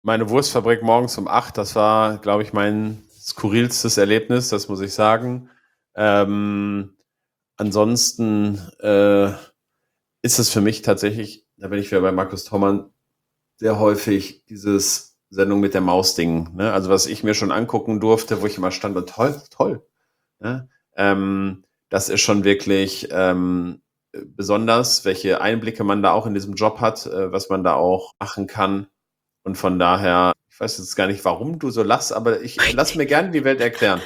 meine Wurstfabrik morgens um 8, das war, glaube ich, mein skurrilstes Erlebnis, das muss ich sagen. Ansonsten ist es für mich tatsächlich, da bin ich wieder bei Markus Thommann, sehr häufig dieses Sendung mit der Maus-Ding. Ne? Also was ich mir schon angucken durfte, wo ich immer stand und toll. Ne? Das ist schon wirklich besonders, welche Einblicke man da auch in diesem Job hat, was man da auch machen kann. Und von daher, ich weiß jetzt gar nicht, warum du so lachst, aber ich lass mir gerne die Welt erklären.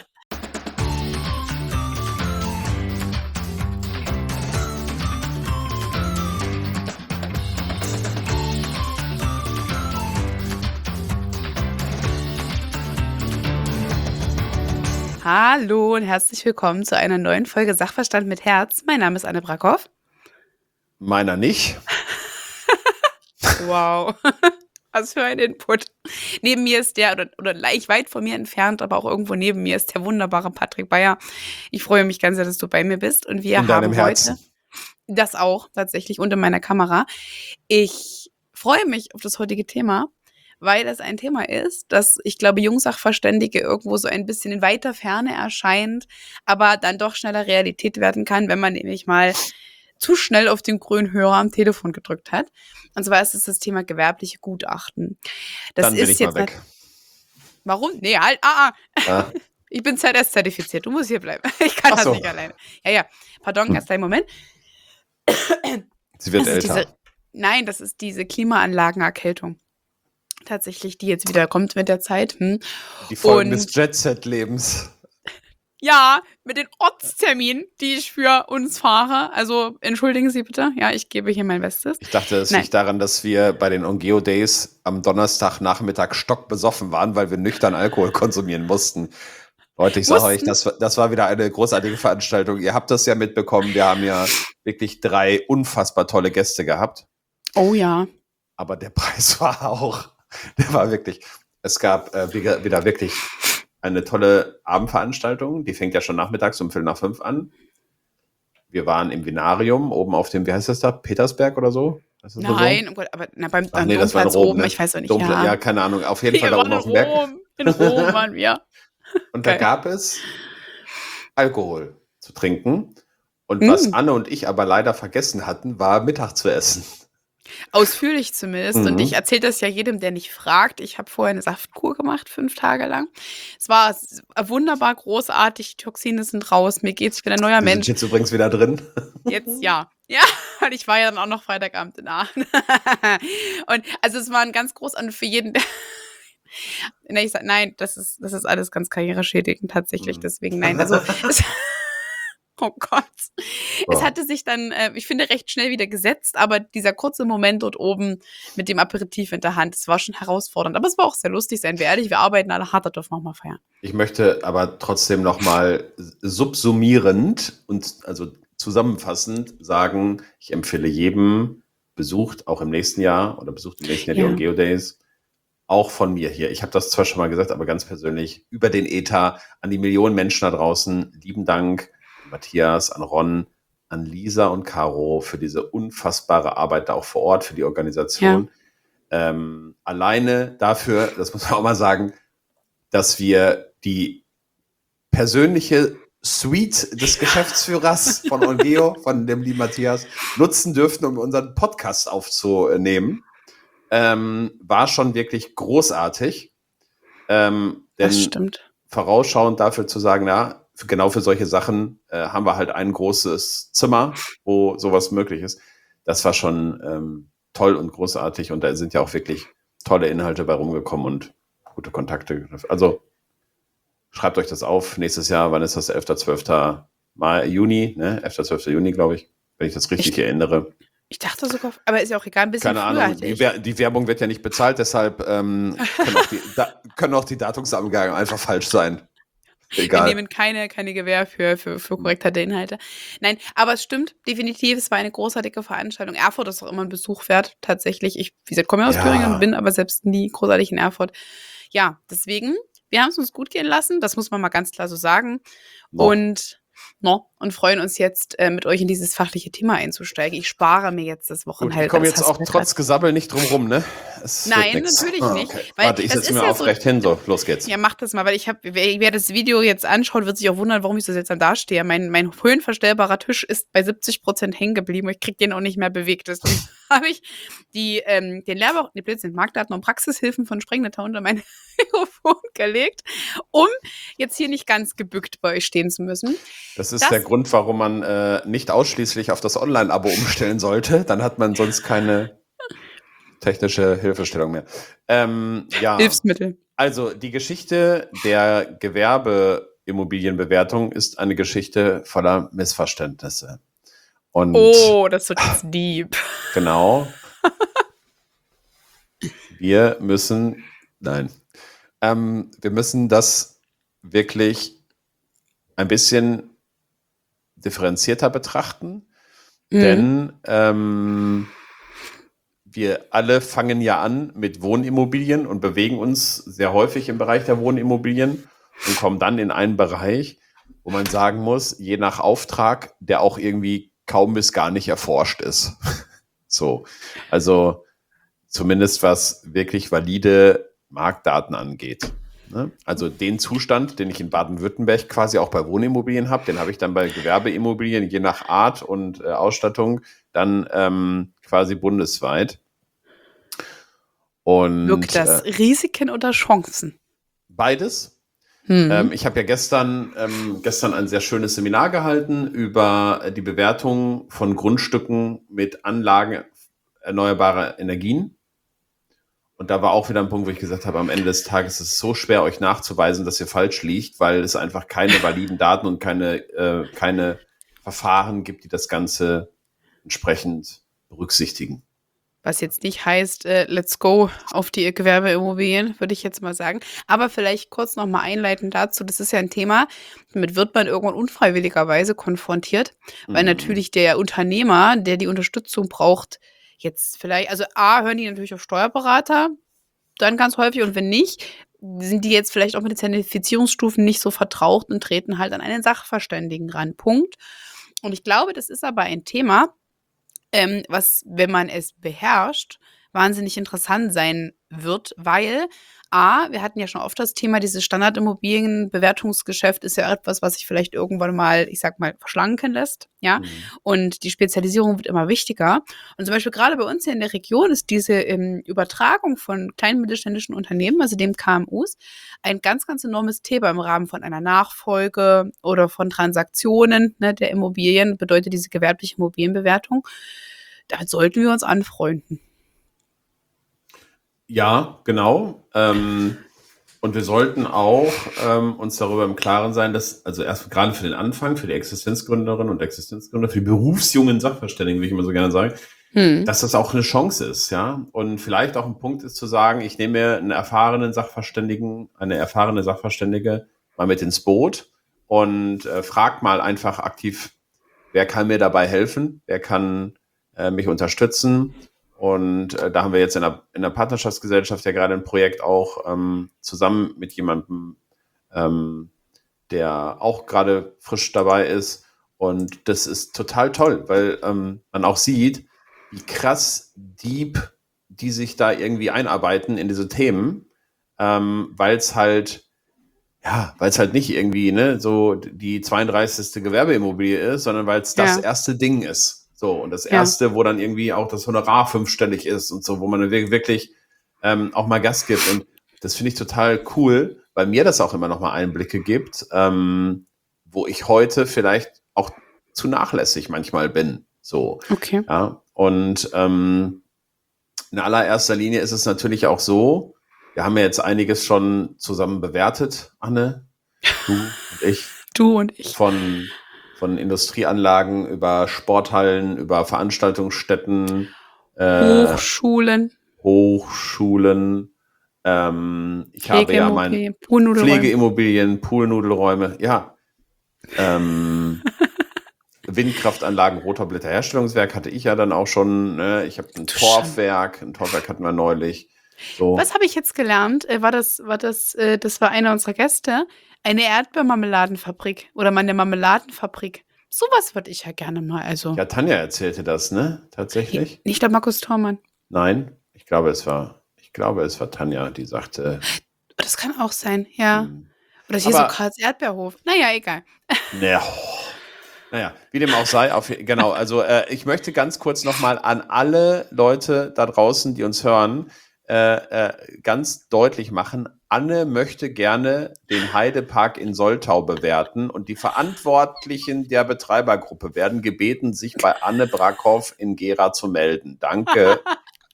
Hallo und herzlich willkommen zu einer neuen Folge Sachverstand mit Herz. Mein Name ist Anne Brackhoff. Meiner nicht. Wow, was für ein Input. Neben mir ist der, oder leicht weit von mir entfernt, aber auch irgendwo neben mir ist der wunderbare Patrick Beyer. Ich freue mich ganz sehr, dass du bei mir bist. Und wir In deinem haben Herzen. heute das auch tatsächlich unter meiner Kamera. Ich freue mich auf das heutige Thema, weil das ein Thema ist, das, ich glaube, Jungsachverständige irgendwo so ein bisschen in weiter Ferne erscheint, aber dann doch schneller Realität werden kann, wenn man nämlich mal zu schnell auf den grünen Hörer am Telefon gedrückt hat. Und zwar ist es das Thema gewerbliche Gutachten. Das Dann bin ist ich mal jetzt weg. Warum? Nee, halt, Ja. Ich bin ZS-zertifiziert, du musst hier bleiben. Ich kann Ach das so. nicht alleine. Ja, pardon, erst einen Moment. Sie wird Das ist älter. Nein, das ist diese Klimaanlagenerkältung. Tatsächlich, die jetzt wieder kommt mit der Zeit. Die Folgen Und des Jet-Set-Lebens. ja, mit den Ortsterminen, die ich für uns fahre. Also entschuldigen Sie bitte. Ja, ich gebe hier mein Bestes. Ich dachte, es Nein. liegt daran, dass wir bei den Ongeo Days am Donnerstagnachmittag stockbesoffen waren, weil wir nüchtern Alkohol konsumieren mussten. Leute, ich sage euch, das war wieder eine großartige Veranstaltung. Ihr habt das ja mitbekommen. Wir haben ja wirklich 3 unfassbar tolle Gäste gehabt. Oh ja. Aber der Preis der war wirklich, es gab wieder wirklich eine tolle Abendveranstaltung. Die fängt ja schon nachmittags um 4:45 an. Wir waren im Vinarium, oben auf dem, wie heißt das da, Petersberg oder so? Ist das Nein, so? oh Gott, aber beim Ach nee, das war in Domplatz Rom, oben, ne? ich weiß auch nicht, Ja, keine Ahnung, auf jeden Fall da Wir oben waren auf dem Berg. in Rom waren wir. Und da Geil. gab es Alkohol zu trinken. Und was Anne und ich aber leider vergessen hatten, war Mittag zu essen. Ausführlich zumindest. Mhm. Und ich erzähle das ja jedem, der nicht fragt. Ich habe vorher eine Saftkur gemacht, 5 Tage lang. Es war wunderbar, großartig. Die Toxine sind raus. Mir geht's, ich bin ein neuer Wir Mensch. sind jetzt übrigens wieder drin. Jetzt ja. Ja, weil ich war ja dann auch noch Freitagabend in Aachen. Und also es war ein ganz groß und für jeden. Ich sag, nein, das ist alles ganz karriereschädigend tatsächlich. Deswegen nein. Also oh Gott. Es hatte sich dann, ich finde, recht schnell wieder gesetzt, aber dieser kurze Moment dort oben mit dem Aperitif in der Hand, das war schon herausfordernd. Aber es war auch sehr lustig, seien wir ehrlich, wir arbeiten alle hart, da dürfen wir auch mal feiern. Ich möchte aber trotzdem nochmal subsumierend und also zusammenfassend sagen, ich empfehle jedem, besucht auch im nächsten Jahr die Ja. Ongeo Days. Auch von mir hier. Ich habe das zwar schon mal gesagt, aber ganz persönlich über den Äther an die Millionen Menschen da draußen. Lieben Dank an Matthias, an Ron, an Lisa und Caro für diese unfassbare Arbeit da auch vor Ort, für die Organisation. Alleine dafür, das muss man auch mal sagen, dass wir die persönliche Suite des Geschäftsführers von Ongeo, von dem lieben Matthias, nutzen dürften, um unseren Podcast aufzunehmen. War schon wirklich großartig. Das Denn stimmt. vorausschauend dafür zu sagen, ja, genau für solche Sachen haben wir halt ein großes Zimmer, wo sowas möglich ist. Das war schon toll und großartig und da sind ja auch wirklich tolle Inhalte bei rumgekommen und gute Kontakte. Also schreibt euch das auf. Nächstes Jahr, wann ist das? 11., 12. Juni, ne? 11., 12. Juni, glaube ich, wenn ich das richtig erinnere. Ich dachte sogar, aber ist ja auch egal, ein bisschen Keine früher Ahnung, die Werbung wird ja nicht bezahlt, deshalb können auch die Datumsangaben einfach falsch sein. Egal. Wir nehmen keine Gewähr für Korrektheit der Inhalte. Nein, aber es stimmt, definitiv, es war eine großartige Veranstaltung. Erfurt ist auch immer ein Besuch wert, tatsächlich. Ich, wie gesagt, komme aus Thüringen, bin aber selbst nie großartig in Erfurt. Ja, deswegen, wir haben es uns gut gehen lassen, das muss man mal ganz klar so sagen. Und und freuen uns jetzt, mit euch in dieses fachliche Thema einzusteigen. Ich spare mir jetzt das Gut, ich Wochenende. komme Das jetzt hast auch du ja trotz grad. Gesabbel nicht drum rum, ne? Es wird Nein, nix. natürlich Ah, nicht. okay. Weil Warte, ich das setze ist mir ja so. aufrecht hin. So, los geht's. Ja, mach das mal, weil wer das Video jetzt anschaut, wird sich auch wundern, warum ich so seltsam dastehe. Mein höhenverstellbarer Tisch ist bei 70% hängen geblieben und ich kriege den auch nicht mehr bewegt. Deswegen habe ich den Lehrbuch, Blödsinn, Marktdaten und Praxishilfen von Sprengnetter unter mein Mikrofon gelegt, um jetzt hier nicht ganz gebückt bei euch stehen zu müssen. Das ist der Grund, warum man nicht ausschließlich auf das Online-Abo umstellen sollte. Dann hat man sonst keine technische Hilfestellung mehr. Ja, Hilfsmittel. also die Geschichte der Gewerbeimmobilienbewertung ist eine Geschichte voller Missverständnisse. Und Das wird jetzt deep. genau. Wir müssen das wirklich ein bisschen differenzierter betrachten, denn wir alle fangen ja an mit Wohnimmobilien und bewegen uns sehr häufig im Bereich der Wohnimmobilien und kommen dann in einen Bereich, wo man sagen muss, je nach Auftrag, der auch irgendwie kaum bis gar nicht erforscht ist. So, also zumindest was wirklich valide Marktdaten angeht. Ne? Also den Zustand, den ich in Baden-Württemberg quasi auch bei Wohnimmobilien habe, den habe ich dann bei Gewerbeimmobilien, je nach Art und Ausstattung, dann quasi bundesweit. Und Wirkt das Risiken oder Chancen? Beides. Ich habe ja gestern ein sehr schönes Seminar gehalten über die Bewertung von Grundstücken mit Anlagen erneuerbarer Energien. Und da war auch wieder ein Punkt, wo ich gesagt habe, am Ende des Tages ist es so schwer, euch nachzuweisen, dass ihr falsch liegt, weil es einfach keine validen Daten und keine Verfahren gibt, die das Ganze entsprechend berücksichtigen. Was jetzt nicht heißt, let's go auf die Gewerbeimmobilien, würde ich jetzt mal sagen. Aber vielleicht kurz noch mal einleitend dazu, das ist ja ein Thema, damit wird man irgendwann unfreiwilligerweise konfrontiert, weil natürlich der Unternehmer, der die Unterstützung braucht, jetzt vielleicht, also hören die natürlich auf Steuerberater, dann ganz häufig, und wenn nicht, sind die jetzt vielleicht auch mit den Zertifizierungsstufen nicht so vertraut und treten halt an einen Sachverständigen ran. Punkt. Und ich glaube, das ist aber ein Thema, was, wenn man es beherrscht, wahnsinnig interessant sein wird, weil wir hatten ja schon oft das Thema, dieses Standardimmobilienbewertungsgeschäft ist ja etwas, was sich vielleicht irgendwann mal, ich sag mal, verschlanken lässt, ja, und die Spezialisierung wird immer wichtiger. Und zum Beispiel gerade bei uns hier in der Region ist diese Übertragung von kleinen mittelständischen Unternehmen, also dem KMUs, ein ganz, ganz enormes Thema im Rahmen von einer Nachfolge oder von Transaktionen, ne, der Immobilien, bedeutet diese gewerbliche Immobilienbewertung. Da sollten wir uns anfreunden. Ja, genau. Und wir sollten auch uns darüber im Klaren sein, dass, also erst gerade für den Anfang, für die Existenzgründerinnen und Existenzgründer, für die berufsjungen Sachverständigen, wie ich immer so gerne sage, dass das auch eine Chance ist, ja. Und vielleicht auch ein Punkt ist zu sagen, ich nehme mir einen erfahrenen Sachverständigen, eine erfahrene Sachverständige mal mit ins Boot und frag mal einfach aktiv, wer kann mir dabei helfen, wer kann mich unterstützen. Und da haben wir jetzt in der Partnerschaftsgesellschaft ja gerade ein Projekt auch zusammen mit jemandem, der auch gerade frisch dabei ist. Und das ist total toll, weil man auch sieht, wie krass deep die sich da irgendwie einarbeiten in diese Themen, weil es halt nicht irgendwie so die 32. Gewerbeimmobilie ist, sondern weil es das erste Ding ist. So, und das erste, wo dann irgendwie auch das Honorar 5-stellig ist und so, wo man wirklich auch mal Gas gibt. Und das finde ich total cool, weil mir das auch immer noch mal Einblicke gibt, wo ich heute vielleicht auch zu nachlässig manchmal bin. So. Okay. Ja. Und in allererster Linie ist es natürlich auch so, wir haben ja jetzt einiges schon zusammen bewertet, Anne, du und ich. Du und ich. Von Industrieanlagen über Sporthallen, über Veranstaltungsstätten, Hochschulen. Ich habe ja meine Pflegeimmobilien, Poolnudelräume, ja. Windkraftanlagen, Rotorblätterherstellungswerk hatte ich ja dann auch schon. Ne? Ich habe ein Torfwerk hatten wir neulich. So. Was habe ich jetzt gelernt? Das war einer unserer Gäste, eine Erdbeermarmeladenfabrik oder eine Marmeladenfabrik. sowas würde ich ja gerne mal, also. Ja, Tanja erzählte das, ne? Tatsächlich? Nicht der Markus Thormann. Nein, ich glaube, es war Tanja, die sagte, Das kann auch sein, ja. hm, Oder hier so aber Karls Erdbeerhof. Naja, egal. naja, wie dem auch sei, genau, also ich möchte ganz kurz nochmal an alle Leute da draußen, die uns hören, ganz deutlich machen, Anne möchte gerne den Heidepark in Soltau bewerten und die Verantwortlichen der Betreibergruppe werden gebeten, sich bei Anne Brackhoff in Gera zu melden. Danke.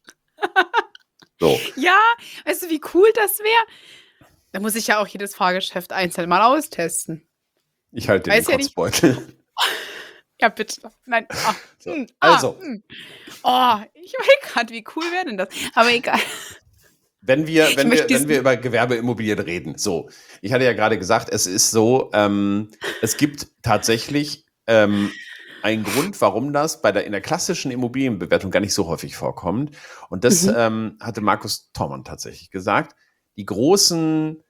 So. Ja, weißt du, wie cool das wäre? Da muss ich ja auch jedes Fahrgeschäft einzeln mal austesten. Ich halte den Weiß ja nicht. Kotzbeutel. Ja, bitte. Nein. So. Also. Oh, ich weiß gerade, wie cool wäre denn das? Aber egal. Wenn wir über Gewerbeimmobilien reden, so, ich hatte ja gerade gesagt, es ist so, es gibt tatsächlich einen Grund, warum das in der klassischen Immobilienbewertung gar nicht so häufig vorkommt. Und das hatte Markus Thormann tatsächlich gesagt. Die großen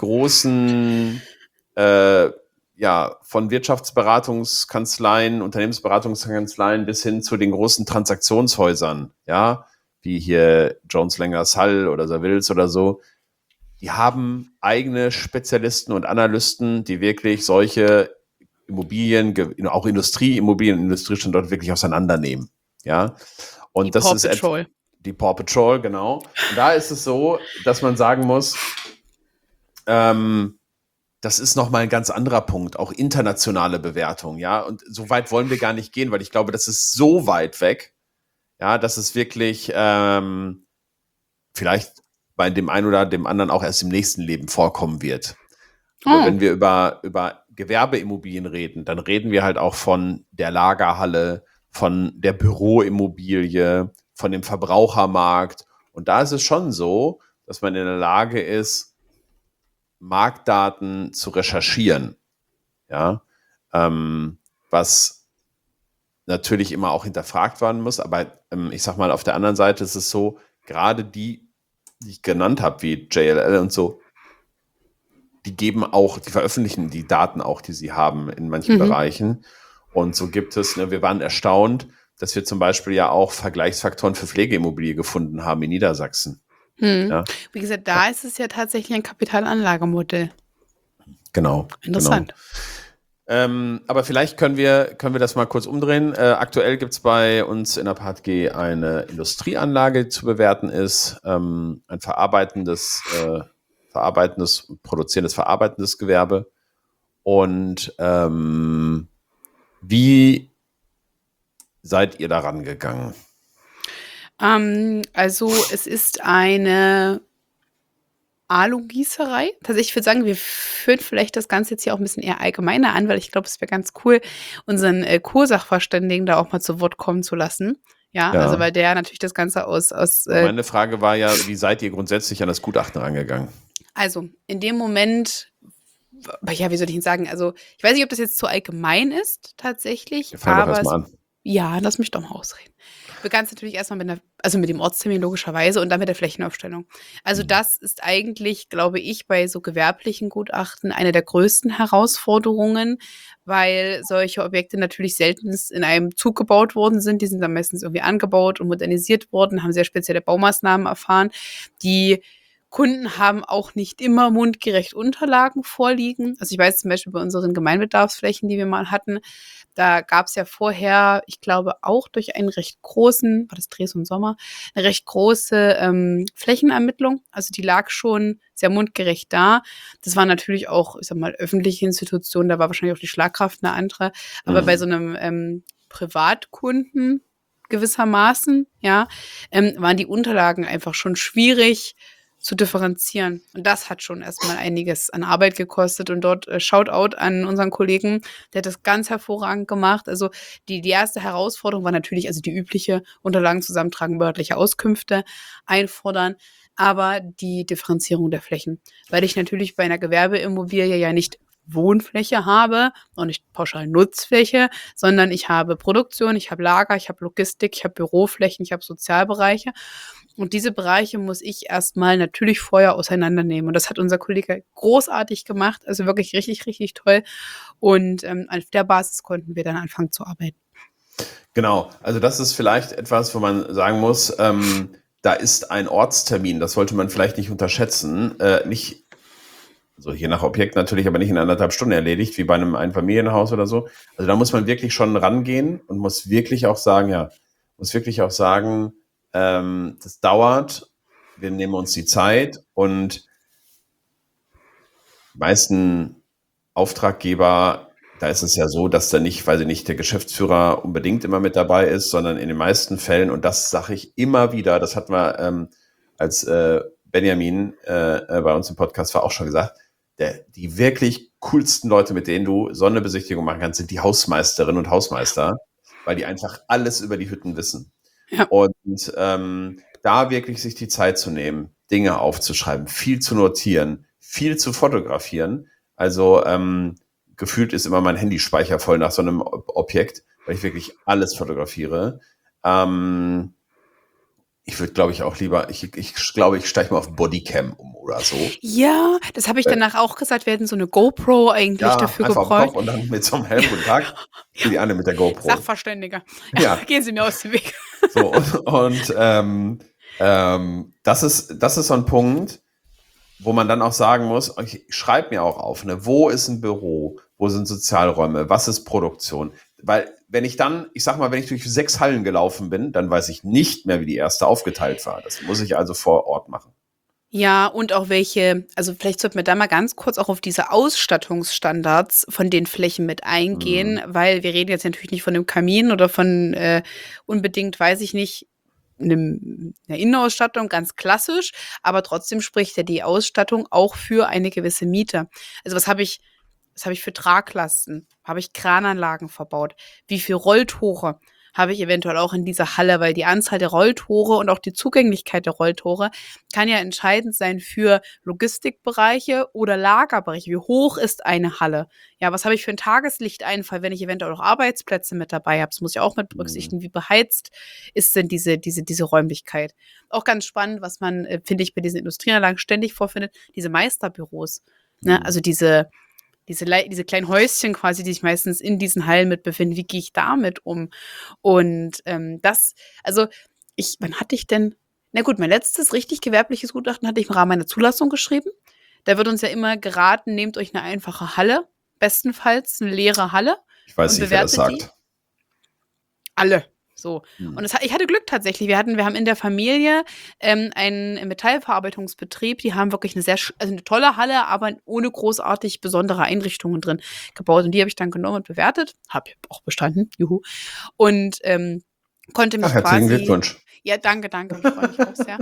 ja, von Wirtschaftsberatungskanzleien, Unternehmensberatungskanzleien bis hin zu den großen Transaktionshäusern, ja, wie hier Jones Lang LaSalle oder Savills oder so, die haben eigene Spezialisten und Analysten, die wirklich solche Immobilien, auch Industrieimmobilien, Industriestandorte wirklich auseinandernehmen. Ja, und Die das Paw ist Patrol. Die Paw Patrol, genau. Und da ist es so, dass man sagen muss, das ist nochmal ein ganz anderer Punkt, auch internationale Bewertung, ja. Und so weit wollen wir gar nicht gehen, weil ich glaube, das ist so weit weg, ja, dass es wirklich vielleicht bei dem einen oder dem anderen auch erst im nächsten Leben vorkommen wird. Aber wenn wir über Gewerbeimmobilien reden, dann reden wir halt auch von der Lagerhalle, von der Büroimmobilie, von dem Verbrauchermarkt. Und da ist es schon so, dass man in der Lage ist, Marktdaten zu recherchieren. Ja, was natürlich immer auch hinterfragt werden muss. Aber ich sag mal, auf der anderen Seite ist es so, gerade die ich genannt habe, wie JLL und so, die veröffentlichen die Daten auch, die sie haben in manchen Bereichen. Und so gibt es, wir waren erstaunt, dass wir zum Beispiel ja auch Vergleichsfaktoren für Pflegeimmobilie gefunden haben in Niedersachsen. Ja? Wie gesagt, da ist es ja tatsächlich ein Kapitalanlagemodell. Genau. Interessant. Aber vielleicht können wir das mal kurz umdrehen. Aktuell gibt es bei uns in der Part G eine Industrieanlage, die zu bewerten ist, ein produzierendes Gewerbe. Und wie seid ihr daran gegangen? Also es ist eine Alugießerei. Tatsächlich, ich würde sagen, wir führen vielleicht das Ganze jetzt hier auch ein bisschen eher allgemeiner an, weil ich glaube, es wäre ganz cool, unseren Co-Sachverständigen da auch mal zu Wort kommen zu lassen. Ja, Ja. also weil der natürlich das Ganze aus Meine Frage war ja, wie seid ihr grundsätzlich an das Gutachten rangegangen? Also in dem Moment, ja, wie soll ich Ihnen sagen, also ich weiß nicht, ob das jetzt zu allgemein ist, tatsächlich, Fang doch aber erst mal an. ja, lass mich doch mal ausreden. Wir begannen natürlich erstmal mit dem Ortstermin logischerweise und dann mit der Flächenaufstellung. Also das ist eigentlich, glaube ich, bei so gewerblichen Gutachten eine der größten Herausforderungen, weil solche Objekte natürlich seltenst in einem Zug gebaut worden sind. Die sind dann meistens irgendwie angebaut und modernisiert worden, haben sehr spezielle Baumaßnahmen erfahren. Die Kunden haben auch nicht immer mundgerecht Unterlagen vorliegen. Also ich weiß zum Beispiel bei unseren Gemeinbedarfsflächen, die wir mal hatten, da gab es ja vorher, ich glaube auch durch einen recht großen, war das Dres und Sommer, eine recht große Flächenermittlung. Also die lag schon sehr mundgerecht da. Das war natürlich auch, ich sag mal, öffentliche Institutionen, da war wahrscheinlich auch die Schlagkraft eine andere. Aber bei so einem Privatkunden gewissermaßen, ja, waren die Unterlagen einfach schon schwierig zu differenzieren. Und das hat schon erstmal einiges an Arbeit gekostet. Und dort Shoutout an unseren Kollegen, der hat das ganz hervorragend gemacht. Also die erste Herausforderung war natürlich, also die übliche Unterlagen zusammentragen, behördliche Auskünfte einfordern, aber die Differenzierung der Flächen. Weil ich natürlich bei einer Gewerbeimmobilie ja nicht Wohnfläche habe und nicht pauschal Nutzfläche, sondern ich habe Produktion, ich habe Lager, ich habe Logistik, ich habe Büroflächen, ich habe Sozialbereiche. Und diese Bereiche muss ich erstmal natürlich vorher auseinandernehmen. Und das hat unser Kollege großartig gemacht, also wirklich richtig, richtig toll. Und auf der Basis konnten wir dann anfangen zu arbeiten. Genau, also das ist vielleicht etwas, wo man sagen muss, da ist ein Ortstermin, das sollte man vielleicht nicht unterschätzen, nicht, also je nach Objekt natürlich, aber nicht in 1,5 Stunden erledigt, wie bei einem Einfamilienhaus oder so. Also da muss man wirklich schon rangehen und muss wirklich auch sagen, das dauert, wir nehmen uns die Zeit, und die meisten Auftraggeber, da ist es ja so, dass da nicht, weiß ich nicht, der Geschäftsführer unbedingt immer mit dabei ist, sondern in den meisten Fällen, und das sage ich immer wieder, das hatten wir als Benjamin bei uns im Podcast war auch schon gesagt, die wirklich coolsten Leute, mit denen du so eine Besichtigung machen kannst, sind die Hausmeisterinnen und Hausmeister, weil die einfach alles über die Hütten wissen. Ja. Und da wirklich sich die Zeit zu nehmen, Dinge aufzuschreiben, viel zu notieren, viel zu fotografieren. Also gefühlt ist immer mein Handyspeicher voll nach so einem Objekt, weil ich wirklich alles fotografiere. Ich würde, glaube ich, auch lieber, ich glaube, ich steige mal auf Bodycam um oder so. Ja, das habe ich danach auch gesagt. Wir hätten so eine GoPro eigentlich dafür einfach gebraucht. Auf den Kopf und dann mit so einem Helm und Tag für die Anne mit der GoPro. Sachverständiger. Ja. Gehen Sie mir aus dem Weg. So, und das ist so ein Punkt, wo man dann auch sagen muss, ich schreibe mir auch auf, ne, wo ist ein Büro, wo sind Sozialräume, was ist Produktion? Weil wenn ich dann, ich sag mal, wenn ich durch 6 Hallen gelaufen bin, dann weiß ich nicht mehr, wie die erste aufgeteilt war. Das muss ich also vor Ort machen. Ja, und auch welche, also vielleicht sollten wir da mal ganz kurz auch auf diese Ausstattungsstandards von den Flächen mit eingehen, weil wir reden jetzt natürlich nicht von einem Kamin oder von unbedingt, weiß ich nicht, einer Innenausstattung, ganz klassisch, aber trotzdem spricht ja die Ausstattung auch für eine gewisse Miete. Also was habe ich für Traglasten? Habe ich Krananlagen verbaut? Wie viele Rolltore habe ich eventuell auch in dieser Halle? Weil die Anzahl der Rolltore und auch die Zugänglichkeit der Rolltore kann ja entscheidend sein für Logistikbereiche oder Lagerbereiche. Wie hoch ist eine Halle? Ja, was habe ich für einen Tageslichteinfall, wenn ich eventuell auch Arbeitsplätze mit dabei habe? Das muss ich auch mit berücksichtigen. Wie beheizt ist denn diese Räumlichkeit? Auch ganz spannend, was man, finde ich, bei diesen Industrieanlagen ständig vorfindet, diese Meisterbüros. Ne? Also diese kleinen Häuschen quasi, die sich meistens in diesen Hallen mit befinden. Wie gehe ich damit um? Und wann hatte ich denn? Na gut, mein letztes richtig gewerbliches Gutachten hatte ich im Rahmen meiner Zulassung geschrieben. Da wird uns ja immer geraten, nehmt euch eine einfache Halle, bestenfalls eine leere Halle. Ich weiß nicht, wer das sagt. Alle. So. Und ich hatte Glück tatsächlich. Wir haben in der Familie einen Metallverarbeitungsbetrieb, die haben wirklich eine tolle Halle, aber ohne großartig besondere Einrichtungen drin gebaut. Und die habe ich dann genommen und bewertet. Habe auch bestanden. Juhu. Und konnte mich herzlichen Glückwunsch. Ja, danke. Ich freue mich auch sehr.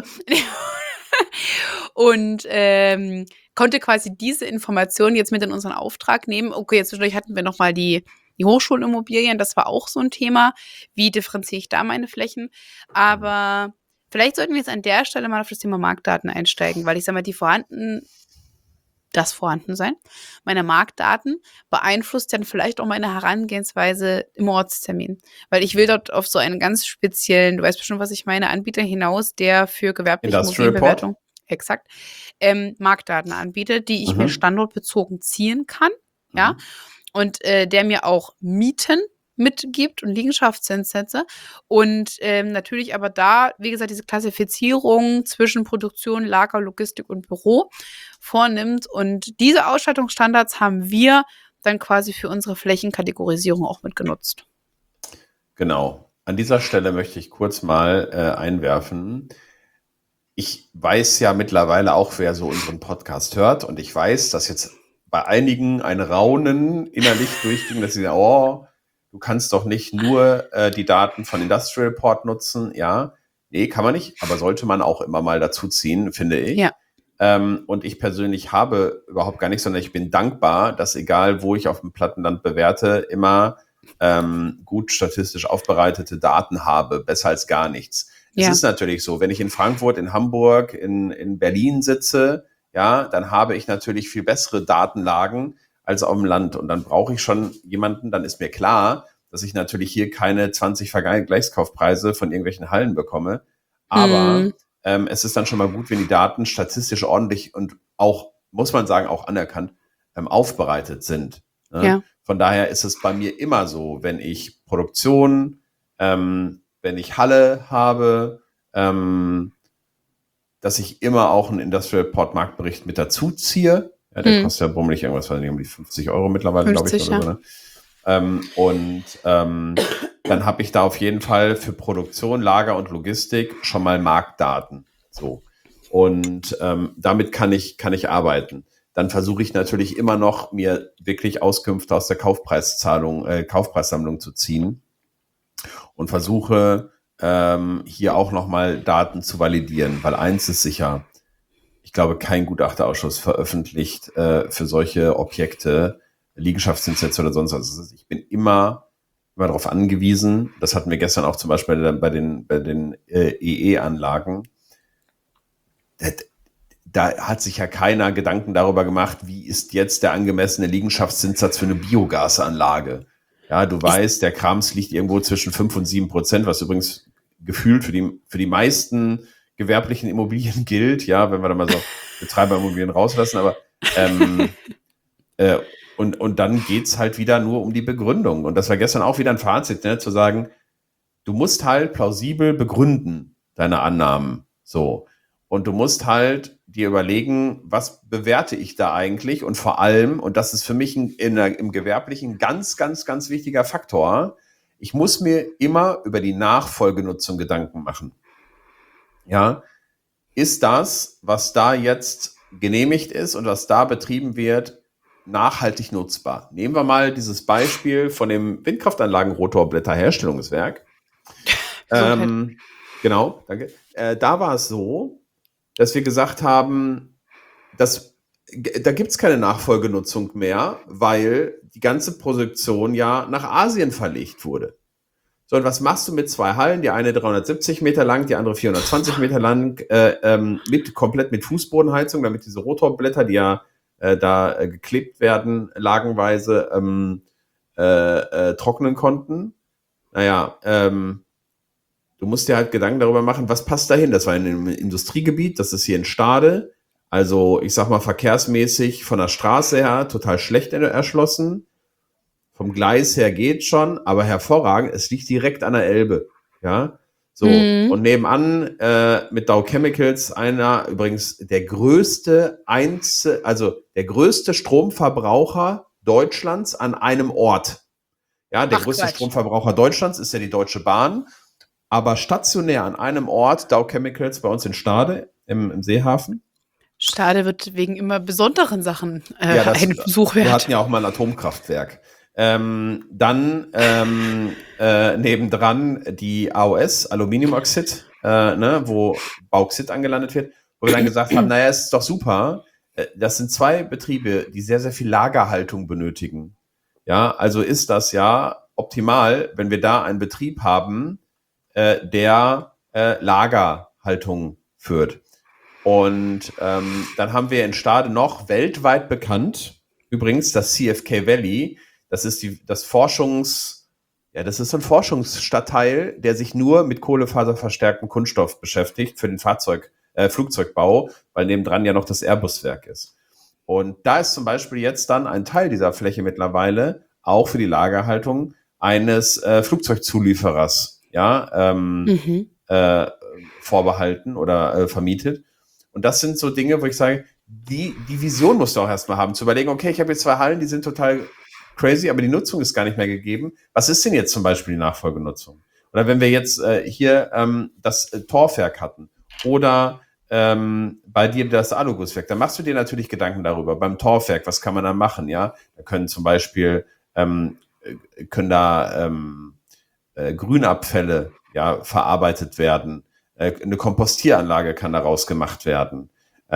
Und konnte quasi diese Informationen jetzt mit in unseren Auftrag nehmen. Okay, jetzt zwischendurch hatten wir nochmal die Hochschulimmobilien, das war auch so ein Thema. Wie differenziere ich da meine Flächen? Aber vielleicht sollten wir jetzt an der Stelle mal auf das Thema Marktdaten einsteigen, weil ich sage mal, das Vorhandensein meiner Marktdaten beeinflusst dann vielleicht auch meine Herangehensweise im Ortstermin. Weil ich will dort auf so einen ganz speziellen, du weißt bestimmt, was ich meine, Anbieter hinaus, der für gewerbliche Immobilienbewertung exakt Marktdaten anbietet, die ich mir standortbezogen ziehen kann. Ja. Und der mir auch Mieten mitgibt und Liegenschaftszinssätze. Und natürlich aber da, wie gesagt, diese Klassifizierung zwischen Produktion, Lager, Logistik und Büro vornimmt. Und diese Ausstattungsstandards haben wir dann quasi für unsere Flächenkategorisierung auch mitgenutzt. Genau. An dieser Stelle möchte ich kurz mal einwerfen. Ich weiß ja mittlerweile auch, wer so unseren Podcast hört. Und ich weiß, dass jetzt bei einigen ein Raunen innerlich durchging, dass sie sagen, du kannst doch nicht nur die Daten von Industrial Report nutzen. Ja, nee, kann man nicht, aber sollte man auch immer mal dazu ziehen, finde ich. Ja. Und ich persönlich habe überhaupt gar nichts, sondern ich bin dankbar, dass egal, wo ich auf dem Plattenland bewerte, immer gut statistisch aufbereitete Daten habe, besser als gar nichts. Es ist natürlich so, wenn ich in Frankfurt, in Hamburg, in Berlin sitze, ja, dann habe ich natürlich viel bessere Datenlagen als auf dem Land. Und dann brauche ich schon jemanden, dann ist mir klar, dass ich natürlich hier keine 20 Vergleichskaufpreise von irgendwelchen Hallen bekomme. Aber es ist dann schon mal gut, wenn die Daten statistisch ordentlich und auch, muss man sagen, auch anerkannt aufbereitet sind. Ne? Ja. Von daher ist es bei mir immer so, wenn ich Produktion, wenn ich Halle habe, dass ich immer auch einen Industrial Report Marktbericht mit dazu ziehe. Ja, der kostet ja bummelig irgendwas, weiß nicht, um die 50 € mittlerweile, glaube ich. 50, Oder so, ne? Dann habe ich da auf jeden Fall für Produktion, Lager und Logistik schon mal Marktdaten. So. Und damit kann ich arbeiten. Dann versuche ich natürlich immer noch, mir wirklich Auskünfte aus der Kaufpreissammlung zu ziehen und versuche hier auch nochmal Daten zu validieren, weil eins ist sicher, ich glaube, kein Gutachterausschuss veröffentlicht für solche Objekte Liegenschaftszinssätze oder sonst was. Also ich bin immer darauf angewiesen, das hatten wir gestern auch zum Beispiel bei den EE-Anlagen, da hat sich ja keiner Gedanken darüber gemacht, wie ist jetzt der angemessene Liegenschaftszinssatz für eine Biogasanlage. Ja, du weißt, der Krams liegt irgendwo zwischen 5% und 7%, was übrigens gefühlt für die meisten gewerblichen Immobilien gilt, ja, wenn wir da mal so Betreiberimmobilien rauslassen, aber und dann geht's halt wieder nur um die Begründung. Und das war gestern auch wieder ein Fazit, ne, zu sagen, du musst halt plausibel begründen, deine Annahmen. So. Und du musst halt dir überlegen, was bewerte ich da eigentlich? Und vor allem, und das ist für mich im Gewerblichen ganz, ganz, ganz wichtiger Faktor, ich muss mir immer über die Nachfolgenutzung Gedanken machen. Ja, ist das, was da jetzt genehmigt ist und was da betrieben wird, nachhaltig nutzbar? Nehmen wir mal dieses Beispiel von dem Windkraftanlagen-Rotorblätterherstellungswerk. Genau, danke. Da war es so, dass wir gesagt haben, da gibt es keine Nachfolgenutzung mehr, weil die ganze Produktion ja nach Asien verlegt wurde. So, und was machst du mit zwei Hallen? Die eine 370 Meter lang, die andere 420 Meter lang, komplett mit Fußbodenheizung, damit diese Rotorblätter, die ja da geklebt werden, lagenweise trocknen konnten. Naja, du musst dir halt Gedanken darüber machen, was passt dahin. Das war in einem Industriegebiet, das ist hier in Stade. Also, ich sag mal, verkehrsmäßig von der Straße her total schlecht erschlossen. Vom Gleis her geht schon, aber hervorragend, es liegt direkt an der Elbe. Ja, so. Und nebenan mit Dow Chemicals übrigens der größte Stromverbraucher Deutschlands an einem Ort. Ja, der größte Stromverbraucher Deutschlands ist ja die Deutsche Bahn. Aber stationär an einem Ort, Dow Chemicals bei uns in Stade, im Seehafen. Stade wird wegen immer besonderen Sachen ein Besuch wert. Wir hatten ja auch mal ein Atomkraftwerk. Dann nebendran die AOS, Aluminiumoxid, wo Bauxit angelandet wird, wo wir dann gesagt haben, naja, es ist doch super. Das sind zwei Betriebe, die sehr, sehr viel Lagerhaltung benötigen. Ja, also ist das ja optimal, wenn wir da einen Betrieb haben, der Lagerhaltung führt. Und dann haben wir in Stade noch weltweit bekannt, übrigens das CFK Valley, das ist das ist so ein Forschungsstadtteil, der sich nur mit kohlefaserverstärktem Kunststoff beschäftigt für den Flugzeugbau, weil nebendran ja noch das Airbus-Werk ist. Und da ist zum Beispiel jetzt dann ein Teil dieser Fläche mittlerweile auch für die Lagerhaltung eines Flugzeugzulieferers vorbehalten oder vermietet. Und das sind so Dinge, wo ich sage, die Vision musst du auch erstmal haben, zu überlegen, okay, ich habe jetzt zwei Hallen, die sind total crazy, aber die Nutzung ist gar nicht mehr gegeben. Was ist denn jetzt zum Beispiel die Nachfolgenutzung? Oder wenn wir jetzt hier das Torfwerk hatten oder bei dir das Alugusswerk, dann machst du dir natürlich Gedanken darüber. Beim Torfwerk, was kann man da machen? Ja, da können zum Beispiel Grünabfälle verarbeitet werden. Eine Kompostieranlage kann daraus gemacht werden.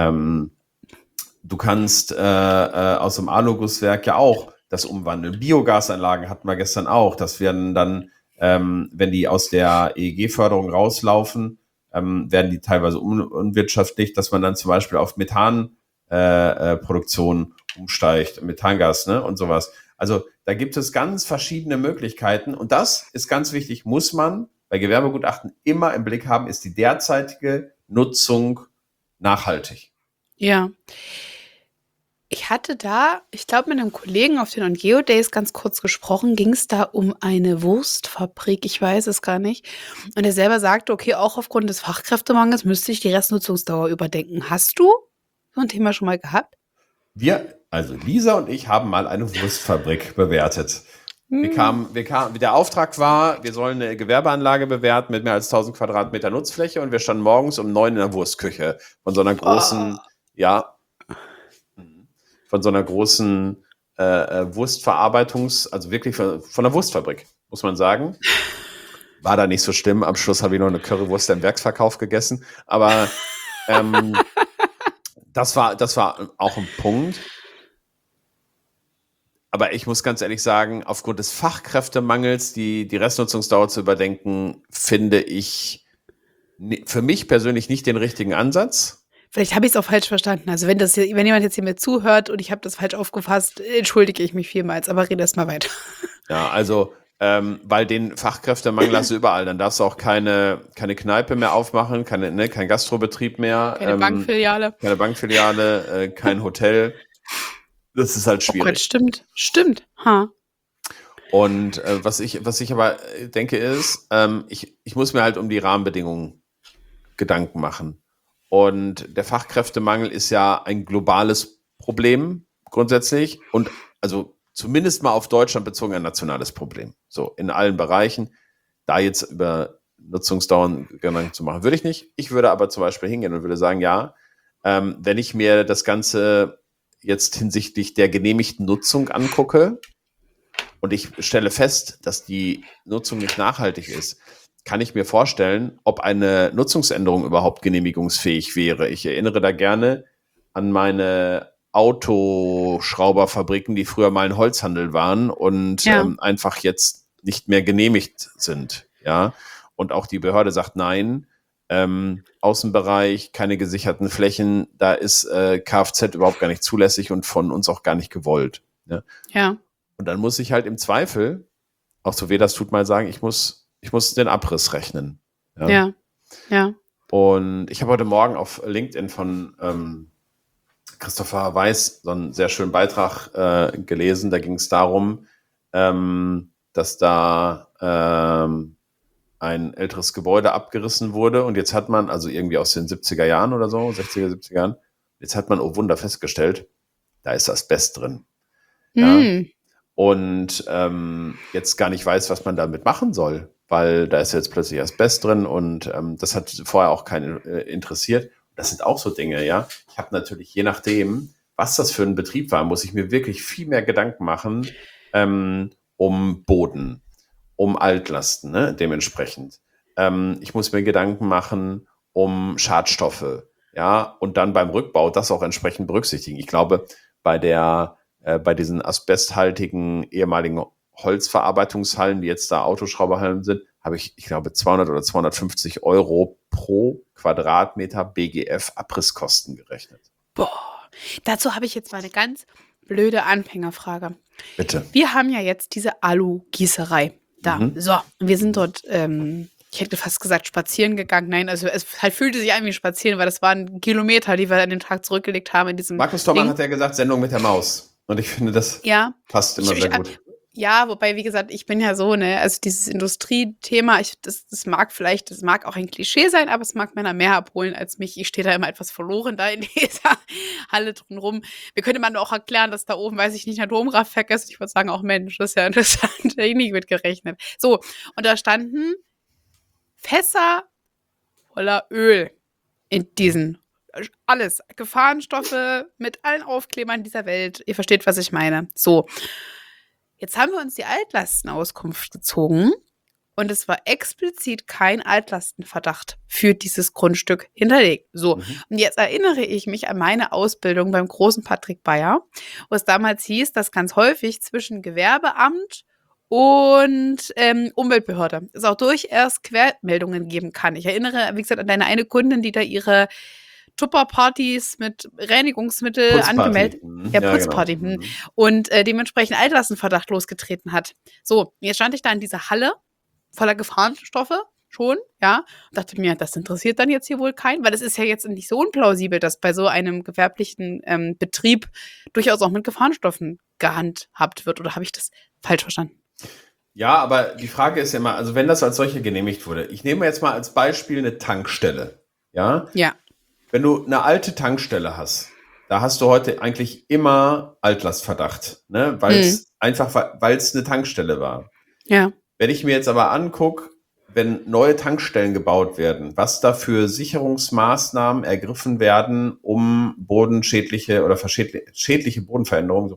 Du kannst aus dem Alugusswerk ja auch das umwandeln. Biogasanlagen hatten wir gestern auch. Das werden dann, wenn die aus der EEG-Förderung rauslaufen, werden die teilweise unwirtschaftlich, dass man dann zum Beispiel auf Methanproduktion umsteigt, Methangas, ne, und sowas. Also da gibt es ganz verschiedene Möglichkeiten. Und das ist ganz wichtig, muss man bei Gewerbegutachten immer im Blick haben, ist die derzeitige Nutzung nachhaltig? Ja. Ich hatte da, ich glaube, mit einem Kollegen auf den On-Geo Days ganz kurz gesprochen, ging es da um eine Wurstfabrik, ich weiß es gar nicht. Und er selber sagte, okay, auch aufgrund des Fachkräftemangels müsste ich die Restnutzungsdauer überdenken. Hast du so ein Thema schon mal gehabt? Also Lisa und ich haben mal eine Wurstfabrik bewertet. Der Auftrag war, wir sollen eine Gewerbeanlage bewerten mit mehr als 1000 Quadratmeter Nutzfläche und wir standen morgens um 9 in der Wurstküche von so einer großen, also wirklich von der Wurstfabrik, muss man sagen. War da nicht so schlimm. Am Schluss habe ich noch eine Currywurst im Werksverkauf gegessen. Aber das war auch ein Punkt. Aber ich muss ganz ehrlich sagen, aufgrund des Fachkräftemangels die Restnutzungsdauer zu überdenken, finde ich für mich persönlich nicht den richtigen Ansatz. Vielleicht habe ich es auch falsch verstanden. Also wenn jemand jetzt hier mir zuhört und ich habe das falsch aufgefasst, entschuldige ich mich vielmals, aber rede erst mal weiter. Ja, also weil den Fachkräftemangel hast du überall. Dann darfst du auch keine Kneipe mehr aufmachen, kein Gastrobetrieb mehr. Keine Bankfiliale. Keine Bankfiliale, kein Hotel. Das ist halt schwierig. Oh Gott, stimmt. Und was ich aber denke ist, ich muss mir halt um die Rahmenbedingungen Gedanken machen. Und der Fachkräftemangel ist ja ein globales Problem grundsätzlich und also zumindest mal auf Deutschland bezogen ein nationales Problem. So in allen Bereichen. Da jetzt über Nutzungsdauern Gedanken zu machen, würde ich nicht. Ich würde aber zum Beispiel hingehen und würde sagen, ja, wenn ich mir das Ganze jetzt hinsichtlich der genehmigten Nutzung angucke und ich stelle fest, dass die Nutzung nicht nachhaltig ist, kann ich mir vorstellen, ob eine Nutzungsänderung überhaupt genehmigungsfähig wäre. Ich erinnere da gerne an meine Autoschrauberfabriken, die früher mal ein Holzhandel waren und einfach jetzt nicht mehr genehmigt sind. Ja, und auch die Behörde sagt nein. Außenbereich, keine gesicherten Flächen, da ist Kfz überhaupt gar nicht zulässig und von uns auch gar nicht gewollt. Ne? Ja. Und dann muss ich halt im Zweifel, auch so weh das tut, mal sagen, ich muss den Abriss rechnen. Ja. Und ich habe heute Morgen auf LinkedIn von Christopher Weiß so einen sehr schönen Beitrag gelesen. Da ging es darum, dass da ein älteres Gebäude abgerissen wurde und jetzt hat man, also irgendwie aus den 70er Jahren oder so, 60er, 70er Jahren, jetzt hat man, oh Wunder, festgestellt, da ist Asbest drin. Ja? Und jetzt gar nicht weiß, was man damit machen soll, weil da ist jetzt plötzlich Asbest drin und das hat vorher auch keinen interessiert. Das sind auch so Dinge, ja. Ich habe natürlich, je nachdem, was das für ein Betrieb war, muss ich mir wirklich viel mehr Gedanken machen um Boden, um Altlasten, ne, dementsprechend. Ich muss mir Gedanken machen um Schadstoffe, ja, und dann beim Rückbau das auch entsprechend berücksichtigen. Ich glaube, bei diesen asbesthaltigen ehemaligen Holzverarbeitungshallen, die jetzt da Autoschrauberhallen sind, habe ich glaube, 200 oder 250 Euro pro Quadratmeter BGF Abrisskosten gerechnet. Boah, dazu habe ich jetzt mal eine ganz blöde Anfängerfrage. Bitte. Wir haben ja jetzt diese Alu-Gießerei da. So, wir sind dort, ich hätte fast gesagt, spazieren gegangen. Nein, also es halt fühlte sich an wie spazieren, weil das waren Kilometer, die wir an dem Tag zurückgelegt haben in diesem Markus Thomann hat ja gesagt, Sendung mit der Maus. Und ich finde, das passt immer sehr gut. Ja, wobei, wie gesagt, ich bin ja so, ne, also dieses Industriethema, das mag auch ein Klischee sein, aber es mag Männer mehr abholen als mich. Ich stehe da immer etwas verloren da in dieser Halle drumherum. Wir könnte man auch erklären, dass da oben, weiß ich nicht, ein Atomkraftwerk ist. Ich würde sagen, auch Mensch, das ist ja interessant, da ich nicht mitgerechnet. So, und da standen Fässer voller Öl in diesen alles, Gefahrenstoffe mit allen Aufklebern dieser Welt. Ihr versteht, was ich meine. So. Jetzt haben wir uns die Altlastenauskunft gezogen und es war explizit kein Altlastenverdacht für dieses Grundstück hinterlegt. So, und jetzt erinnere ich mich an meine Ausbildung beim großen Patrick Bayer, wo es damals hieß, dass ganz häufig zwischen Gewerbeamt und Umweltbehörde es auch durchaus Quermeldungen geben kann. Ich erinnere, wie gesagt, an deine eine Kundin, die da ihre Tupperpartys mit Reinigungsmittel Putzparty. angemeldet. Ja, Putzparty. Genau. Und dementsprechend Altlastenverdacht losgetreten hat. So, jetzt stand ich da in dieser Halle voller Gefahrenstoffe schon, ja. Und dachte mir, das interessiert dann jetzt hier wohl keinen, weil das ist ja jetzt nicht so unplausibel, dass bei so einem gewerblichen Betrieb durchaus auch mit Gefahrenstoffen gehandhabt wird. Oder habe ich das falsch verstanden? Ja, aber die Frage ist ja immer, also wenn das als solche genehmigt wurde, ich nehme jetzt mal als Beispiel eine Tankstelle. Ja, Ja. wenn du eine alte Tankstelle hast, da hast du heute eigentlich immer Altlastverdacht, ne? Weil es eine Tankstelle war. Ja. Wenn ich mir jetzt aber angucke, wenn neue Tankstellen gebaut werden, was da für Sicherungsmaßnahmen ergriffen werden, um bodenschädliche oder schädliche Bodenveränderungen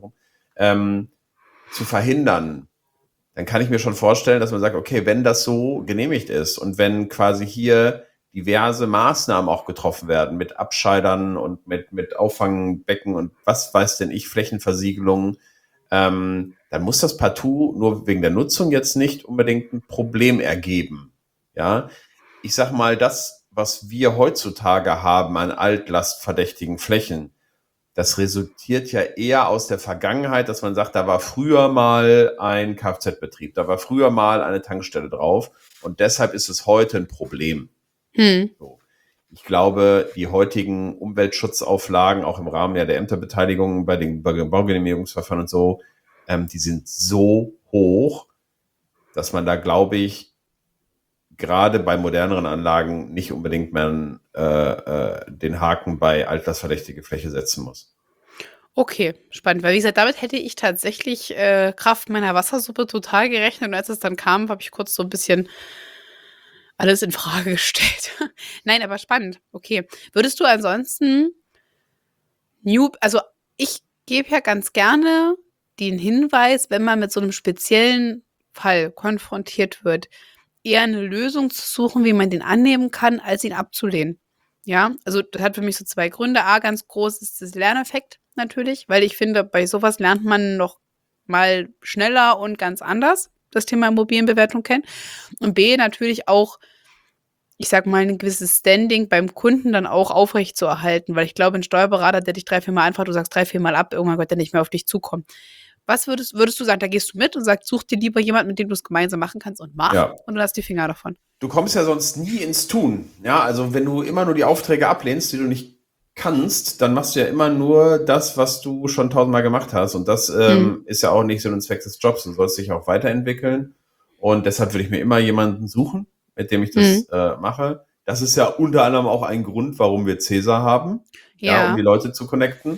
zu verhindern, dann kann ich mir schon vorstellen, dass man sagt, okay, wenn das so genehmigt ist und wenn quasi hier diverse Maßnahmen auch getroffen werden mit Abscheidern und mit Auffangbecken und was weiß denn ich, Flächenversiegelungen, dann muss das partout nur wegen der Nutzung jetzt nicht unbedingt ein Problem ergeben. Ja, ich sag mal, das, was wir heutzutage haben an altlastverdächtigen Flächen, das resultiert ja eher aus der Vergangenheit, dass man sagt, da war früher mal ein Kfz-Betrieb, da war früher mal eine Tankstelle drauf und deshalb ist es heute ein Problem. So. Ich glaube, die heutigen Umweltschutzauflagen, auch im Rahmen ja der Ämterbeteiligung bei den Baugenehmigungsverfahren und so, die sind so hoch, dass man da, glaube ich, gerade bei moderneren Anlagen nicht unbedingt mehr den Haken bei altlastverdächtige Fläche setzen muss. Okay, spannend. Weil wie gesagt, damit hätte ich tatsächlich Kraft meiner Wassersuppe total gerechnet. Und als es dann kam, habe ich kurz so ein bisschen alles in Frage gestellt. Nein, aber spannend. Okay. Würdest du ansonsten also ich gebe ja ganz gerne den Hinweis, wenn man mit so einem speziellen Fall konfrontiert wird, eher eine Lösung zu suchen, wie man den annehmen kann, als ihn abzulehnen. Ja, also das hat für mich so zwei Gründe. A, ganz groß ist das Lerneffekt natürlich, weil ich finde, bei sowas lernt man noch mal schneller und ganz anders das Thema Immobilienbewertung kennen. Und B, natürlich auch, ich sag mal, ein gewisses Standing beim Kunden dann auch aufrecht zu erhalten, weil ich glaube, ein Steuerberater, der dich 3, 4 Mal anfragt, du sagst 3, 4 Mal ab, irgendwann wird der nicht mehr auf dich zukommen. Was würdest du sagen, da gehst du mit und sagst, such dir lieber jemanden, mit dem du es gemeinsam machen kannst und mach Ja. und du lass die Finger davon. Du kommst ja sonst nie ins Tun. Ja, also wenn du immer nur die Aufträge ablehnst, die du nicht kannst, dann machst du ja immer nur das, was du schon 1000-mal gemacht hast. Und das ist ja auch nicht so ein Zweck des Jobs. Du sollst dich auch weiterentwickeln. Und deshalb würde ich mir immer jemanden suchen, mit dem ich das mache. Das ist ja unter anderem auch ein Grund, warum wir Cäsar haben, ja, um die Leute zu connecten.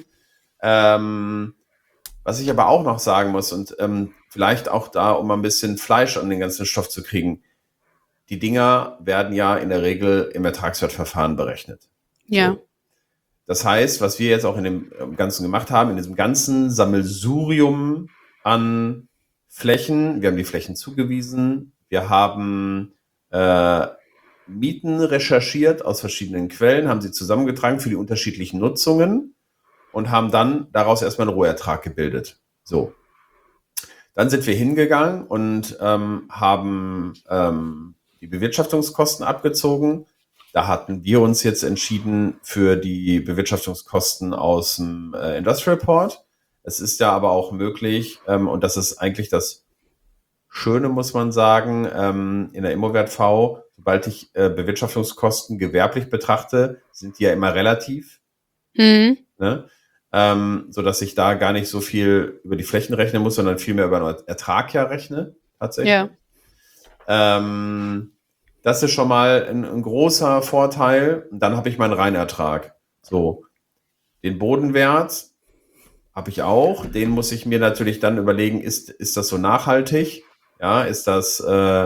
Was ich aber auch noch sagen muss und vielleicht auch da, um ein bisschen Fleisch an den ganzen Stoff zu kriegen, die Dinger werden ja in der Regel im Ertragswertverfahren berechnet. Ja. So. Das heißt, was wir jetzt auch in dem Ganzen gemacht haben, in diesem ganzen Sammelsurium an Flächen, wir haben die Flächen zugewiesen, wir haben Mieten recherchiert aus verschiedenen Quellen, haben sie zusammengetragen für die unterschiedlichen Nutzungen und haben dann daraus erstmal einen Rohertrag gebildet. So. Dann sind wir hingegangen und haben die Bewirtschaftungskosten abgezogen. Da hatten wir uns jetzt entschieden für die Bewirtschaftungskosten aus dem Industrial Report. Es ist ja aber auch möglich, und das ist eigentlich das Schöne, muss man sagen, in der ImmoWert-V, sobald ich Bewirtschaftungskosten gewerblich betrachte, sind die ja immer relativ. Ne? Sodass ich da gar nicht so viel über die Flächen rechnen muss, sondern viel mehr über den Ertrag ja rechne, tatsächlich. Ja. Das ist schon mal ein großer Vorteil. Und dann habe ich meinen Reinertrag. So, den Bodenwert habe ich auch. Den muss ich mir natürlich dann überlegen, ist das so nachhaltig? Ja, ist das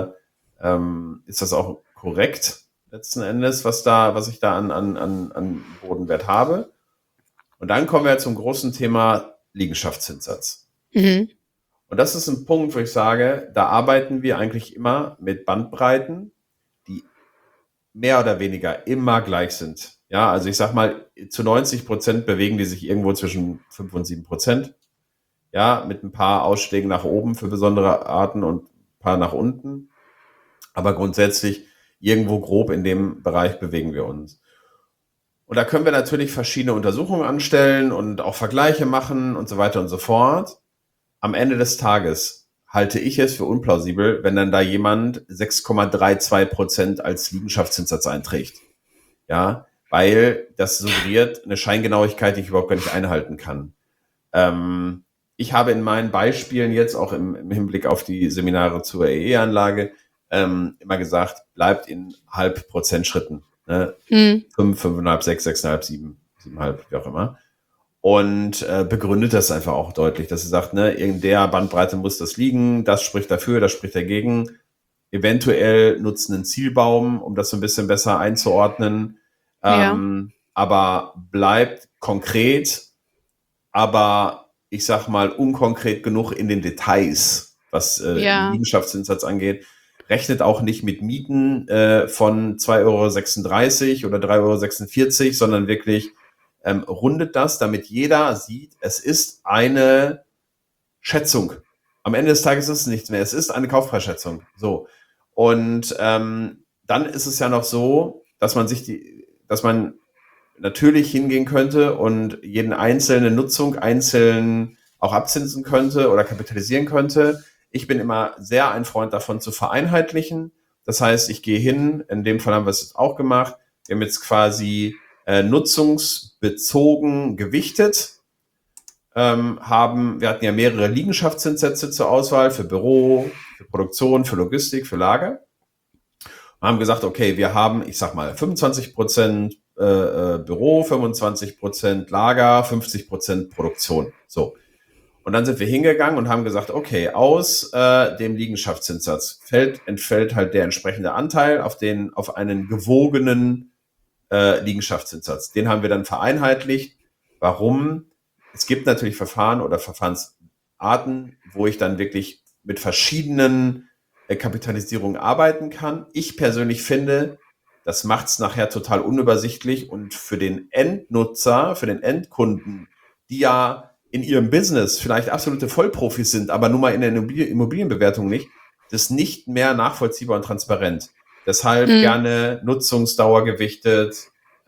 auch korrekt letzten Endes, was ich da an Bodenwert habe? Und dann kommen wir zum großen Thema Liegenschaftszinssatz. Und das ist ein Punkt, wo ich sage, da arbeiten wir eigentlich immer mit Bandbreiten, die mehr oder weniger immer gleich sind. Ja, also ich sag mal, zu 90% bewegen die sich irgendwo zwischen 5 und 7%. Ja, mit ein paar Ausschlägen nach oben für besondere Arten und ein paar nach unten. Aber grundsätzlich irgendwo grob in dem Bereich bewegen wir uns. Und da können wir natürlich verschiedene Untersuchungen anstellen und auch Vergleiche machen und so weiter und so fort. Am Ende des Tages halte ich es für unplausibel, wenn dann da jemand 6,32% als Liegenschaftszinssatz einträgt. Ja, weil das suggeriert eine Scheingenauigkeit, die ich überhaupt gar nicht einhalten kann. Ich habe in meinen Beispielen jetzt auch im Hinblick auf die Seminare zur EE-Anlage immer gesagt, bleibt in Halbprozentschritten. Ne? 5, 5,5, 6, 6,5, 7, 7,5, wie auch immer. Und begründet das einfach auch deutlich, dass sie sagt, ne, in der Bandbreite muss das liegen, das spricht dafür, das spricht dagegen. Eventuell nutzen einen Zielbaum, um das so ein bisschen besser einzuordnen. Aber bleibt konkret, aber ich sag mal unkonkret genug in den Details, was den Liegenschaftszinssatz angeht. Rechnet auch nicht mit Mieten von 2,36 € oder 3,46 €, sondern wirklich rundet das, damit jeder sieht, es ist eine Schätzung. Am Ende des Tages ist es nichts mehr. Es ist eine Kaufpreisschätzung. So. Und dann ist es ja noch so, dass man natürlich hingehen könnte und jeden einzelne Nutzung einzeln auch abzinsen könnte oder kapitalisieren könnte. Ich bin immer sehr ein Freund davon zu vereinheitlichen. Das heißt, ich gehe hin, in dem Fall haben wir es jetzt auch gemacht, wir haben jetzt quasi nutzungsbezogen gewichtet. Wir hatten ja mehrere Liegenschaftszinssätze zur Auswahl für Büro, für Produktion, für Logistik, für Lager. Und haben gesagt, okay, wir haben, ich sag mal, 25% Büro, 25% Lager, 50% Produktion. So. Und dann sind wir hingegangen und haben gesagt, okay, aus dem Liegenschaftszinssatz entfällt halt der entsprechende Anteil auf einen gewogenen Liegenschaftszinssatz. Den haben wir dann vereinheitlicht. Warum? Es gibt natürlich Verfahren oder Verfahrensarten, wo ich dann wirklich mit verschiedenen Kapitalisierungen arbeiten kann. Ich persönlich finde, das macht es nachher total unübersichtlich und für den Endnutzer, für den Endkunden, die ja in ihrem Business vielleicht absolute Vollprofis sind, aber nun mal in der Immobilienbewertung nicht, das nicht mehr nachvollziehbar und transparent. Deshalb gerne Nutzungsdauer gewichtet,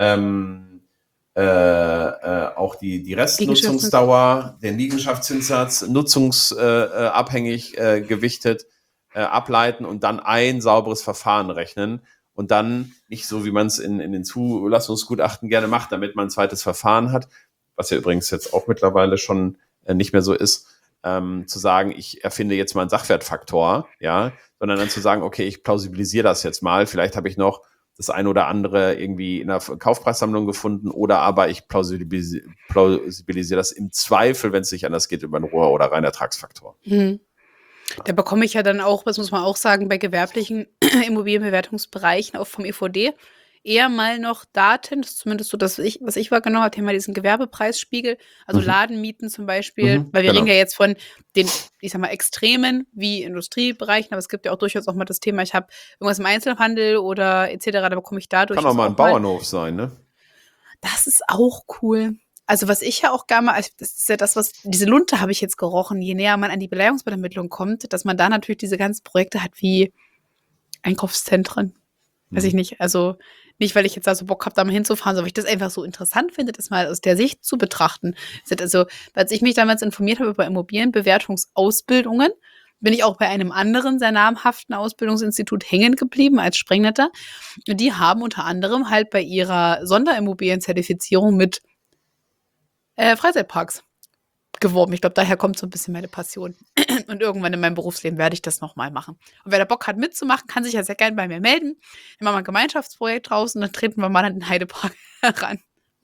auch die Restnutzungsdauer, den Liegenschaftszinssatz, nutzungsabhängig gewichtet, ableiten und dann ein sauberes Verfahren rechnen und dann nicht so, wie man es in den Zulassungsgutachten gerne macht, damit man ein zweites Verfahren hat, was ja übrigens jetzt auch mittlerweile schon nicht mehr so ist, zu sagen, ich erfinde jetzt mal einen Sachwertfaktor, ja, sondern dann zu sagen, okay, ich plausibilisiere das jetzt mal, vielleicht habe ich noch das eine oder andere irgendwie in der Kaufpreissammlung gefunden oder aber ich plausibilisiere das im Zweifel, wenn es nicht anders geht, über einen Rohr- oder Reinertragsfaktor. Da bekomme ich ja dann auch, das muss man auch sagen, bei gewerblichen Immobilienbewertungsbereichen auch vom EVD eher mal noch Daten, das ist zumindest so, was ich wahrgenommen habe, haben wir diesen Gewerbepreisspiegel, also Ladenmieten zum Beispiel, weil wir reden ja jetzt von den, ich sag mal, Extremen wie Industriebereichen, aber es gibt ja auch durchaus auch mal das Thema, ich habe irgendwas im Einzelhandel oder etc., da bekomme ich dadurch. Kann auch mal ein Bauernhof sein, ne? Das ist auch cool. Also was ich ja auch gerne mal, also das ist ja das, diese Lunte habe ich jetzt gerochen, je näher man an die Beleihungsmittelvermittlung kommt, dass man da natürlich diese ganzen Projekte hat wie Einkaufszentren. Weiß ich nicht, also nicht, weil ich jetzt da so Bock habe, da mal hinzufahren, sondern weil ich das einfach so interessant finde, das mal aus der Sicht zu betrachten. Also, als ich mich damals informiert habe über Immobilienbewertungsausbildungen, bin ich auch bei einem anderen sehr namhaften Ausbildungsinstitut hängen geblieben als Sprengnetter. Und die haben unter anderem halt bei ihrer Sonderimmobilienzertifizierung mit Freizeitparks geworben. Ich glaube, daher kommt so ein bisschen meine Passion. Und irgendwann in meinem Berufsleben werde ich das nochmal machen. Und wer da Bock hat mitzumachen, kann sich ja sehr gerne bei mir melden. Dann machen wir ein Gemeinschaftsprojekt draus und dann treten wir mal an den Heidepark ran.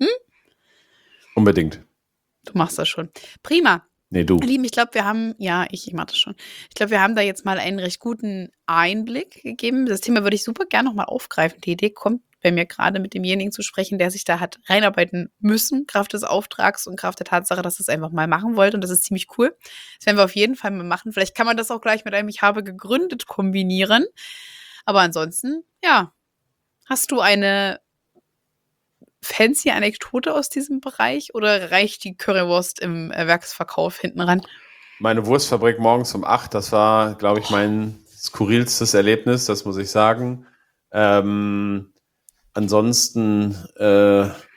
Unbedingt. Du machst das schon. Prima. Nee, du. Lieben, ich glaube, wir haben, ich mache das schon. Ich glaube, wir haben da jetzt mal einen recht guten Einblick gegeben. Das Thema würde ich super gerne nochmal aufgreifen. Die Idee kommt bei mir gerade mit demjenigen zu sprechen, der sich da hat reinarbeiten müssen, Kraft des Auftrags und Kraft der Tatsache, dass er es einfach mal machen wollte. Und das ist ziemlich cool. Das werden wir auf jeden Fall mal machen. Vielleicht kann man das auch gleich mit einem Ich habe gegründet kombinieren. Aber ansonsten, hast du eine fancy Anekdote aus diesem Bereich oder reicht die Currywurst im Werksverkauf hinten ran? Meine Wurstfabrik morgens um 8, das war, glaube ich, mein skurrilstes Erlebnis, das muss ich sagen. Ansonsten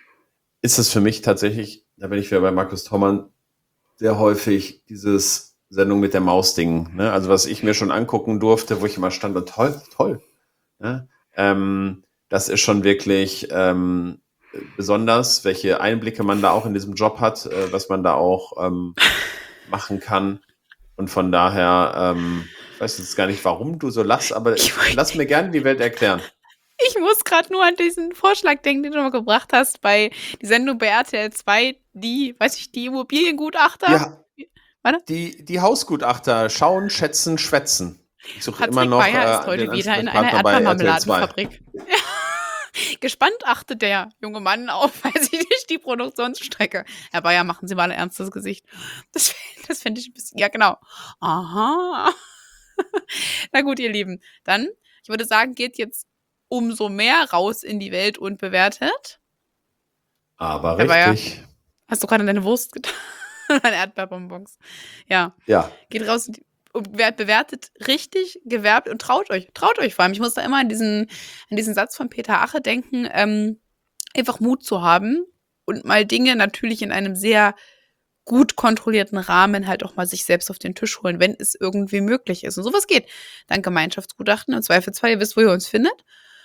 ist es für mich tatsächlich, da bin ich wieder bei Markus Thommann, sehr häufig dieses Sendung mit der Maus-Ding, ne? Also was ich mir schon angucken durfte, wo ich immer stand und toll. Ne? Das ist schon wirklich besonders, welche Einblicke man da auch in diesem Job hat, was man da auch machen kann. Und von daher, ich weiß jetzt gar nicht, warum du so lachst, aber lass mir gerne die Welt erklären. Ich muss gerade nur an diesen Vorschlag denken, den du mal gebracht hast bei die Sendung bei RTL 2, die Immobiliengutachter. Ja, Warte. die Hausgutachter schauen, schätzen, schwätzen. Ich suche Patrick immer noch Bayer ist heute den wieder in einer Ansprechpartner bei RTL 2. Erdbeermarmeladenfabrik. Gespannt achtet der junge Mann auf, weiß ich nicht, die Produktionsstrecke. Herr Bayer, machen Sie mal ein ernstes Gesicht. Das finde ich ein bisschen, ja genau. Aha. Na gut, ihr Lieben. Dann, ich würde sagen, geht jetzt umso mehr raus in die Welt und bewertet. Aber Herr Bayer, richtig. hast du gerade deine Wurst getan? Deine Erdbeerbonbons. Ja. Geht raus und bewertet richtig, gewerbt und traut euch vor allem. Ich muss da immer an diesen Satz von Peter Ache denken, einfach Mut zu haben und mal Dinge natürlich in einem sehr gut kontrollierten Rahmen halt auch mal sich selbst auf den Tisch holen, wenn es irgendwie möglich ist. Und sowas geht. Dann Gemeinschaftsgutachten, im Zweifelsfall, ihr wisst, wo ihr uns findet.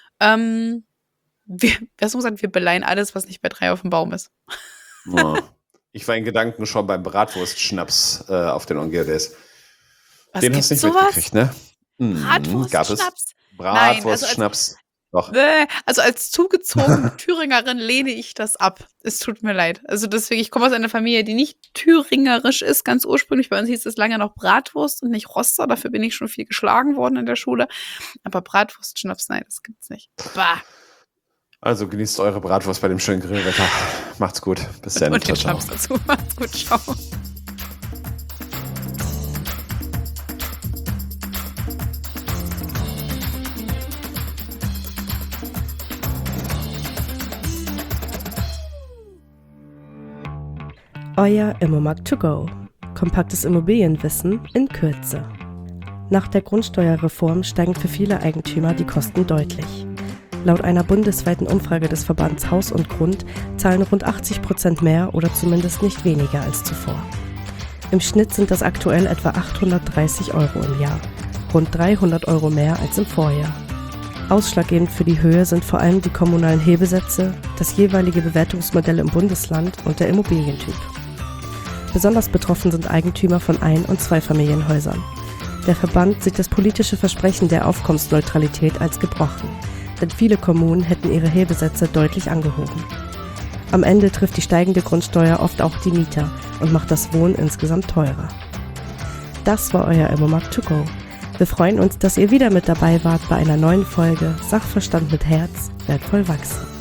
Wir beleihen alles, was nicht bei 3 auf dem Baum ist. Oh. Ich war in Gedanken schon beim Bratwurstschnaps auf den On-Air-Days. Den hast du nicht mitgekriegt, ne? Bratwurstschnaps? Bratwurstschnaps. Doch. Also als zugezogene Thüringerin lehne ich das ab. Es tut mir leid. Also deswegen, ich komme aus einer Familie, die nicht thüringerisch ist, ganz ursprünglich. Bei uns hieß es lange noch Bratwurst und nicht Roster. Dafür bin ich schon viel geschlagen worden in der Schule. Aber Bratwurstschnaps, nein, das gibt's nicht. Bah. Also genießt eure Bratwurst bei dem schönen Grillwetter. Macht's gut. Bis dann. Und den Schnaps dazu. Macht's gut. Ciao. Euer Immomarkt to go. Kompaktes Immobilienwissen in Kürze. Nach der Grundsteuerreform steigen für viele Eigentümer die Kosten deutlich. Laut einer bundesweiten Umfrage des Verbands Haus und Grund zahlen rund 80% mehr oder zumindest nicht weniger als zuvor. Im Schnitt sind das aktuell etwa 830 € im Jahr, rund 300 € mehr als im Vorjahr. Ausschlaggebend für die Höhe sind vor allem die kommunalen Hebesätze, das jeweilige Bewertungsmodell im Bundesland und der Immobilientyp. Besonders betroffen sind Eigentümer von Ein- und Zweifamilienhäusern. Der Verband sieht das politische Versprechen der Aufkommensneutralität als gebrochen, denn viele Kommunen hätten ihre Hebesätze deutlich angehoben. Am Ende trifft die steigende Grundsteuer oft auch die Mieter und macht das Wohnen insgesamt teurer. Das war euer Immomarkt to go. Wir freuen uns, dass ihr wieder mit dabei wart bei einer neuen Folge Sachverstand mit Herz, wertvoll wachsen.